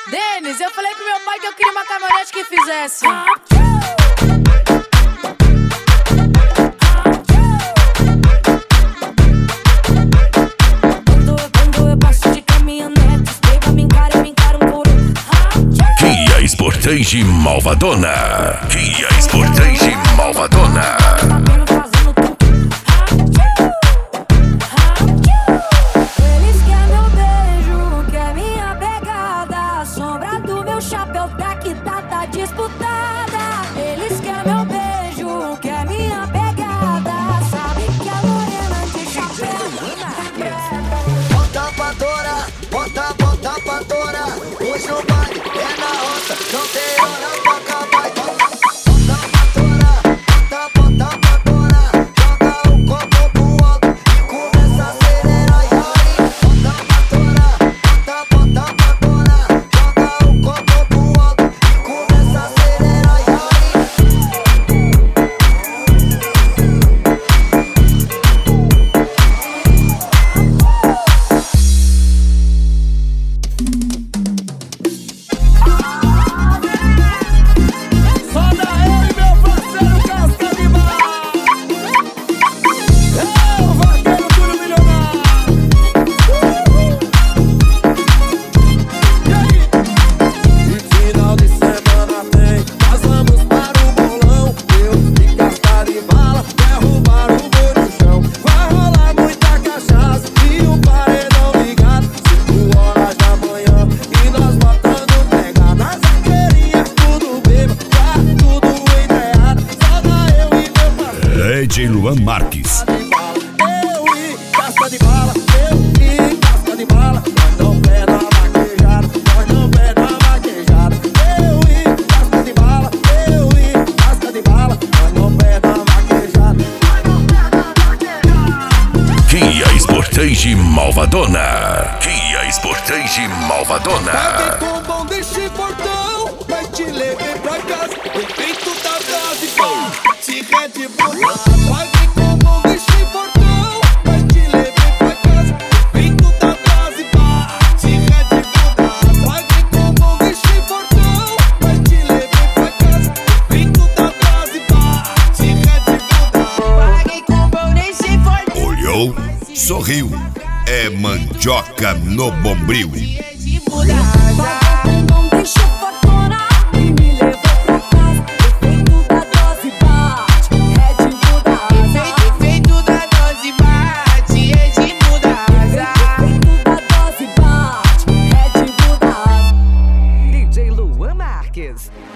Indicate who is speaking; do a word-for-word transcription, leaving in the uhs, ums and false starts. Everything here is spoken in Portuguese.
Speaker 1: Denis, eu falei pro meu pai que eu queria uma caminhonete que fizesse. Quando eu passo de caminhonete, pega, me encara, me encara um por um.
Speaker 2: Kia Sportage Malvadona. Kia Sportage Malvadona.
Speaker 1: Eles querem meu beijo, quer minha pegada. A sombra do meu chapéu tá que tá, tá disputada. Eles querem meu beijo, quer minha pegada. Sabe que a morena de chapéu
Speaker 3: Bota pra torar, bota, bota pra torar. Hoje o baile é na roça, não tem hora pra acabar. Bota pra torar, bota, bota pra torar. Joga o copo pro alto e começa a acelerar. E aí, bota pra torar, bota, bota pra torar. Joga o copo pro alto e começa a acelerar. E aí,
Speaker 4: Roda ele, meu parceiro Casca de Bala. É o vaqueiro Túlio Milionário. E aí? E final de semana tem, nós vamos para o bolão. Eu e Casca de Bala, derrubar o boi no chão. Vai rolar muita cachaça e o paredão ligado. Cinco horas da manhã e nós botando pegada. As vaqueirinhas tudo bêbado, tá tudo entreado. Só dá eu e meu parceiro.
Speaker 2: D J Luan Marques.
Speaker 4: Eu e Casca de Bala, eu e Casca de Bala. Nós não pé na vaquejada, nós não pé na vaquejada. Eu e Casca de Bala, eu e Casca de Bala. Nós não pé na vaquejada, nós não pé na vaquejada.
Speaker 2: Kia Sportage Malvadona. Kia Sportage Malvadona.
Speaker 4: Pague com bom deste portão, vai te levar pra casa. O peito da dose, pá, se Red Bull. Pague com bom deste portão, vai te levar pra casa. O peito da dose, pá, se Red Bull. Pague com bom deste portão, vai te levar pra casa. O peito da dose, pá, se Red Bull.
Speaker 1: Paguei com pão nesse forte.
Speaker 2: Olhou, sorriu. É mandioca no bombril.
Speaker 1: De mudar. Não deixa fortuna e me levou pra casa. Efeito da dose bate, Red Bull da asa.
Speaker 5: Efeito da dose bate, Red Bull da asa.
Speaker 1: Efeito da dose bate, Red Bull da asa.
Speaker 5: D J Luan Marques.